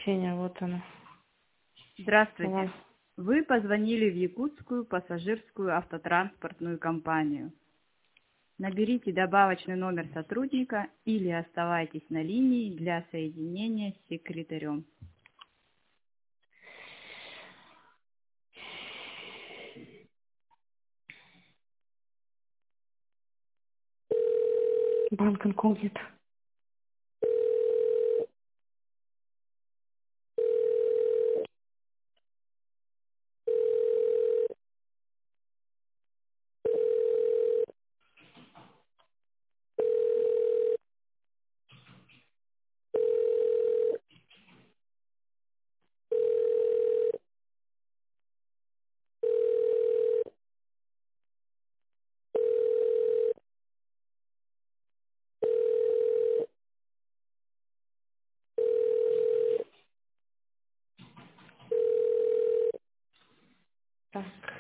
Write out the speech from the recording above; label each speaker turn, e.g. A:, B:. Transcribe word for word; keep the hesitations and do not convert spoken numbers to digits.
A: Ксения, вот она.
B: Здравствуйте.
A: Давай.
B: Вы позвонили в Якутскую пассажирскую автотранспортную компанию. Наберите добавочный номер сотрудника или оставайтесь на линии для соединения с секретарем.
A: Банк инкогнито. Так.